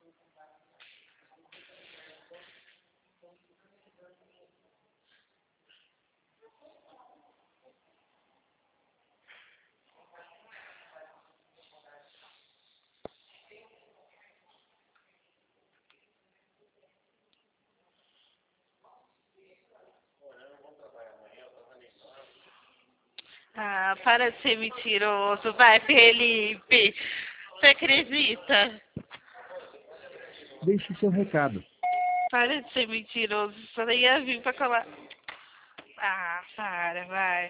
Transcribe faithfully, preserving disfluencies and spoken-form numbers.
Ah, para de ser mentiroso, vai, Felipe. Você acredita? Deixe seu recado. Para de ser mentiroso, só ia vir pra colar. Ah, para, vai.